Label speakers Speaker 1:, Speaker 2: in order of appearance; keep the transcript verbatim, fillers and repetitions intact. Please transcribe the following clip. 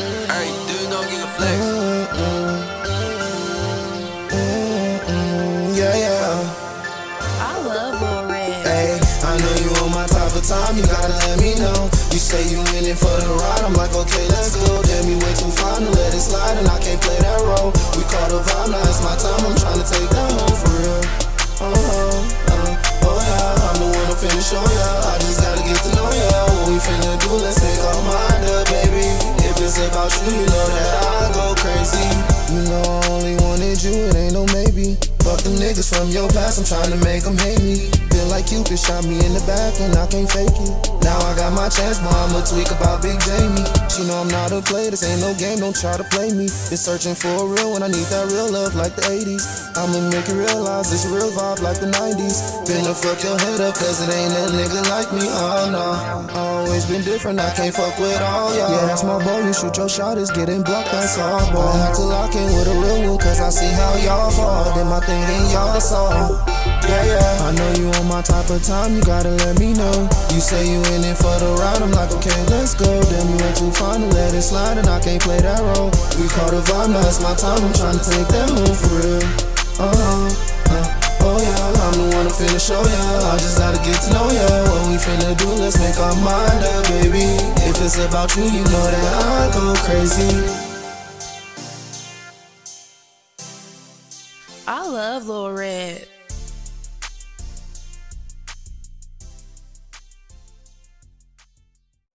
Speaker 1: Hey, dude, don't get a flex.
Speaker 2: Yeah, yeah.
Speaker 3: I love Lil Red.
Speaker 2: Hey, I know you on my top of time, you gotta let me know. You say you in it for the ride, I'm like, okay, let's go. Damn, you way too fine to let it slide, and I can't play that role. We call the vibe, now it's my time, I'm trying to take that home for real. Uh-huh, uh, oh yeah, I'm the one to finish, oh yeah. I just gotta get to know ya. What we finna do, let's make our mind up, baby. If it's about you, you know that I go crazy. You know I only wanted you, it ain't no maybe. Fuck them niggas from your past, I'm trying to make them hate me. Feel like Cupid shot me in the back and I can't fake it. Now I got my chance, but I'ma tweak about Big Jamie. She know I'm not a player, this ain't no game, don't try to play me. Been searching for a real when I need that real love like the eighties. I'ma make you realize this real vibe like the nineties. Finna fuck your head up cause it ain't a nigga like me, oh no. I always been different, I can't fuck with all y'all. Yeah, that's my boy, you shoot your shot, it's getting blocked, that's all, boy. I had to lock in with a real one cause I see how y'all fall. Then my thing ain't y'all saw. Yeah, yeah, I know you on my type of time, you gotta let me know. You say you in it for the ride, I'm like, okay, let's go. Damn, you ain't too fine to let it slide, and I can't play that role. We call the vibe, now it's my time, I'm trying to take that home for real. Uh-huh, uh, oh yeah, I'm the one to finish, oh yeah. I just gotta get to know ya. What we finna do, let's make our mind up, baby. If it's about you, you know that I go crazy.
Speaker 3: I love Lil Red.